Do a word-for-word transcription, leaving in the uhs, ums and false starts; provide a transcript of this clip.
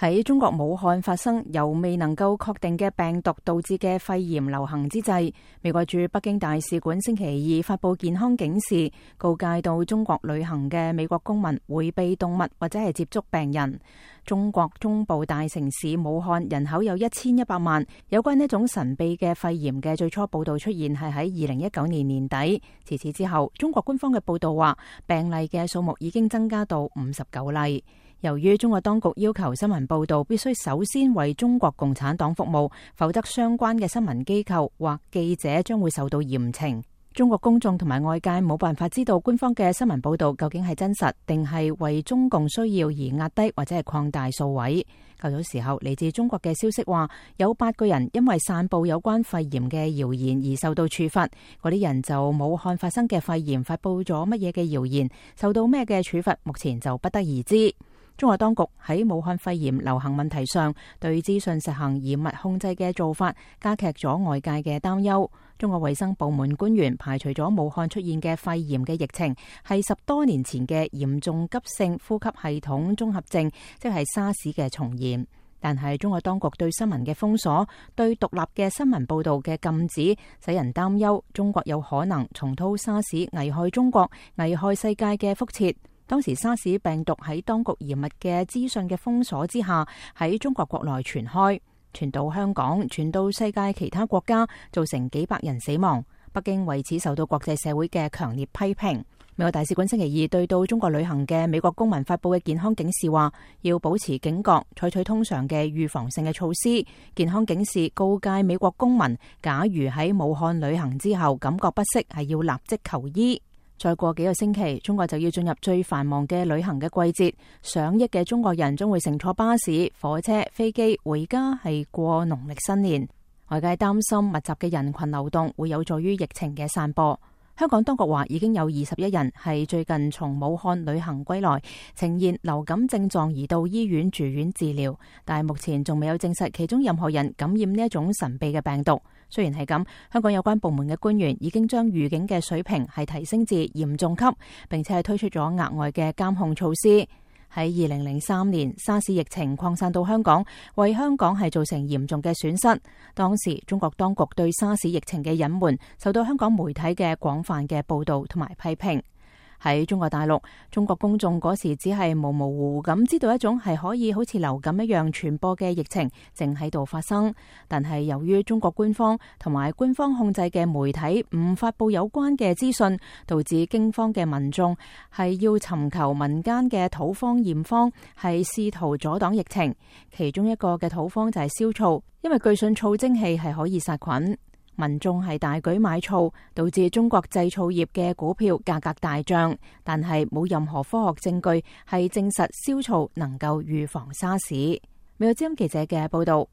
喺中國武漢發生由未能夠確定嘅病毒導致嘅肺炎流行之際，美國駐北京大使館星期二發佈健康警示，告誡到中國旅行嘅美國公民迴避動物或者係接觸病人。中國中部大城市武漢人口有一千一百萬，有關呢種神秘嘅肺炎嘅最初報道出現係喺二零一九年年底，自此之後，中國官方嘅報道話病例嘅數目已經增加到五十九例。由於中國當局要求新聞報道必須首先為中國共產黨服務，否則相關嘅新聞機構或記者將會受到嚴懲。中國公眾同埋外界冇辦法知道官方嘅新聞報道究竟係真實定係為中共需要而壓低或者係擴大數位。較早時候，嚟自中國嘅消息話，有八個人因為散布有關肺炎嘅謠言而受到處罰。嗰啲人就武漢發生嘅肺炎發布咗乜嘢嘅謠言，受到咩嘅處罰，目前就不得而知。中國當局喺武漢肺炎流行問題上對資訊實行嚴密控制嘅做法，加劇咗外界嘅擔憂。中國衛生部門官員排除咗武漢出現嘅肺炎嘅疫情係十多年前嘅嚴重急性呼吸系統綜合症，即係沙士嘅重現。但係中國當局對新聞嘅封鎖、對獨立嘅新聞報導嘅禁止，使人擔憂中國有可能重蹈沙士危害中國、危害世界嘅覆轍。當時沙士病毒喺當局嚴密嘅資訊嘅封鎖之下，喺中國國內傳開，傳到香港，傳到世界其他國家，造成幾百人死亡。北京為此受到國際社會嘅強烈批評。美國大使館星期二對到中國旅行嘅美國公民發佈嘅健康警示話，要保持警覺，採取通常嘅預防性嘅措施。健康警示告誡美國公民，假如喺武漢旅行之後感覺不適，係要立即求醫。再過幾個星期，中國就要進入最繁忙嘅旅行嘅季節，上億嘅中國人將會乘坐巴士、火車、飛機回家，係過農曆新年。外界擔心密集嘅人群流動會有助於疫情嘅散播。香港當局話已經有二十一人係最近從武漢旅行歸來，呈現流感症狀而到醫院住院治療，但係目前仲未有證實其中任何人感染呢一種神秘嘅病毒。雖然係咁，香港有關部門嘅官員已經將預警嘅水平係提升至嚴重級，並且係推出咗額外嘅監控措施。喺二零零三年，沙士疫情擴散到香港，為香港係造成嚴重嘅損失。當時中國當局對沙士疫情嘅隱瞞，受到香港媒體嘅廣泛嘅報道同埋批評。喺中國大陸，中國公眾嗰時只係模模糊糊咁知道一種係可以好似流感一樣傳播嘅疫情正喺度發生，但係由於中國官方同埋官方控制嘅媒體唔發佈有關嘅資訊，導致驚慌嘅民眾係要尋求民間嘅土方驗方，係試圖阻擋疫情。其中一個嘅土方就係燒醋，因為據信醋精氣係可以殺菌。民眾係大舉買醋，導致中國製醋業嘅股票價格大漲，但係冇任何科學證據係證實燒醋能夠預防沙士。美國之音記者嘅報道。